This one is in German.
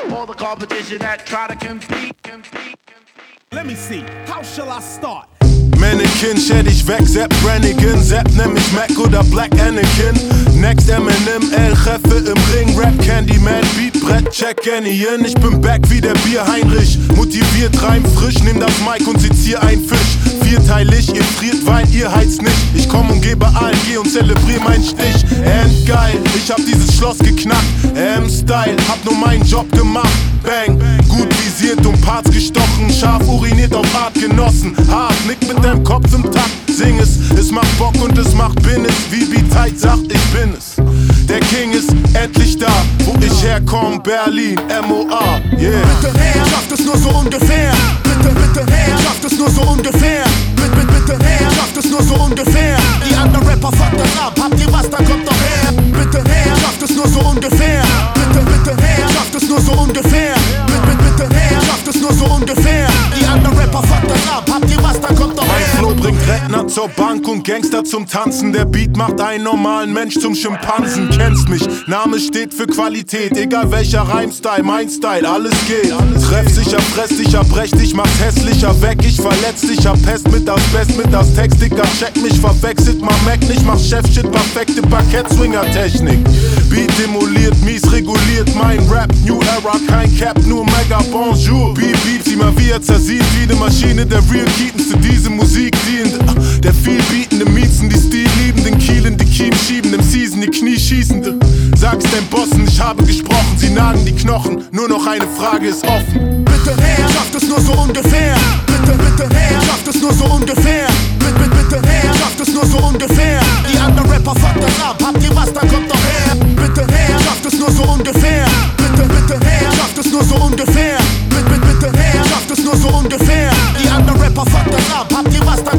all the competition that try to compete. Let me see, how shall I start? Mannequin, shed ich weg, Zapp Brannigan, Zapp nämlich Mac oder Black Anakin. Next Eminem, El Jefe im Ring, Rap Candyman, Beat, Brett, check Annie-In. Ich bin back wie der Bier Heinrich, motiviert, reim frisch, nehm das Mic und sezier ein Fisch. Vierteilig, ihr friert Wein, ihr heizt nicht. Ich komm und gebe ALG und zelebrier meinen Stich. Endgeil, ich hab dieses Schloss geknackt. M-Style, hab nur meinen Job gemacht. Bang, gut visiert und Parts gestochen. Scharf uriniert auf Art genossen. Hart, nick mit deinem Kopf im Takt. Sing es macht Bock und es macht Business. Wie B-Tight sagt, ich bin es. Der King ist endlich da, wo ich herkomm, Berlin, MOA, yeah. Bitte, Herr, schafft es nur so ungefähr. Bitte, Herr, schafft es nur so ungefähr. Bitte, Herr, schafft es nur so ungefähr. Die anderen Rapper fuckt das ab, habt ihr was, dann kommt doch her. Bitte, Herr, schafft es nur so ungefähr. Bitte, Herr, schafft es nur so ungefähr. Bitte, Herr, schafft es nur so ungefähr. Die anderen Rapper fuckt das ab, habt ihr was, dann kommt doch her. Mein Flow bringt Rentner zur Bank und Gangster zum Tanzen. Der Beat macht einen normalen Mensch zum Schimpansen. Kennst mich, Name steht für Qualität. Egal welcher Reimstyle, mein Style, alles geht. Treffsicher, fressdicher, prächtig, macht hässlicher weg. Ich verletz dich, hab Pest mit Asbest, mit das Textdicker. Check mich, verwechselt mal Mac nicht. Mach Chef-Shit, perfekte Parkett-Swinger-Technik. Beat demoliert, mies reguliert mein Rap. New Era, kein Cap, nur Mega Bonjour. Beat, sieh mal wie er zersieht. Wie ne Maschine, der Real Keepens zu diese Musik dient. Der vielbietende Miezen, die Stilliebenden Kielen, die Kiem schieben, im Season, die Knie schießende. Sag's dein Bossen, ich habe gesprochen, sie nagen die Knochen, nur noch eine Frage ist offen. Bitte, Herr, schafft es nur so ungefähr. Bitte, Herr, schafft es nur so ungefähr. Bitte, Herr, schafft es nur so ungefähr. Die anderen Rapper fuckt das ab, habt ihr was, dann kommt doch her. Bitte, Herr, schafft es nur so ungefähr. Bitte, Herr, schafft es nur so ungefähr. Bitte, Herr, schafft es nur so ungefähr. Die anderen Rapper fuckt das ab, habt ihr was, dann